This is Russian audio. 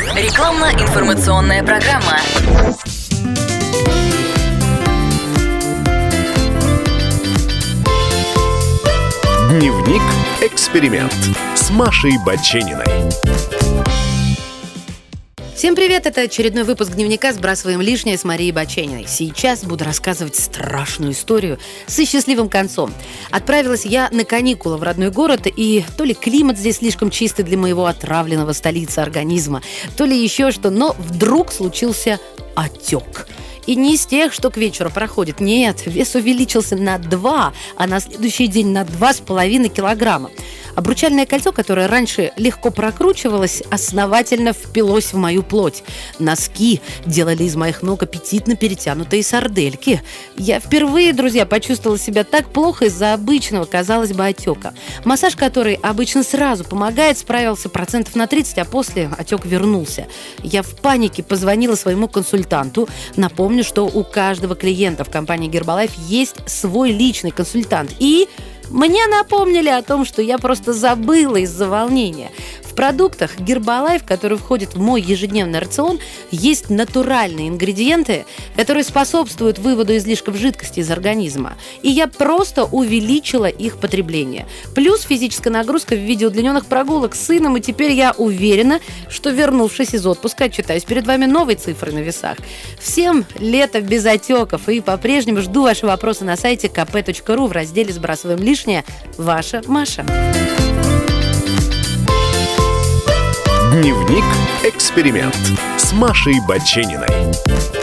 Рекламно-информационная программа. Дневник «Эксперимент» с Машей Бачениной. Всем привет! Это очередной выпуск дневника «Сбрасываем лишнее» с Марией Бачениной. Сейчас буду рассказывать страшную историю со счастливым концом. Отправилась я на каникулы в родной город, и то ли климат здесь слишком чистый для моего отравленного столицы организма, то ли еще что, но вдруг случился отек. И не из тех, что к вечеру проходит. Нет, вес увеличился на 2, а на следующий день на 2,5 килограмма. Обручальное кольцо, которое раньше легко прокручивалось, основательно впилось в мою плоть. Носки делали из моих ног аппетитно перетянутые сардельки. Я впервые, друзья, почувствовала себя так плохо из-за обычного, казалось бы, отека. Массаж, который обычно сразу помогает, справился процентов на 30, а после отек вернулся. Я в панике позвонила своему консультанту. Напомню, что у каждого клиента в компании Herbalife есть свой личный консультант. И мне напомнили о том, что я просто забыла из-за волнения. В продуктах Herbalife, который входит в мой ежедневный рацион, есть натуральные ингредиенты, которые способствуют выводу излишков жидкости из организма. И я просто увеличила их потребление. Плюс физическая нагрузка в виде удлиненных прогулок с сыном, и теперь я уверена, что, вернувшись из отпуска, отчитаюсь перед вами новой цифрой на весах. Всем лето без отеков, и по-прежнему жду ваши вопросы на сайте kp.ru в разделе «Сбрасываем лишнее». Ваша Маша. Дневник «Эксперимент» с Машей Бачениной.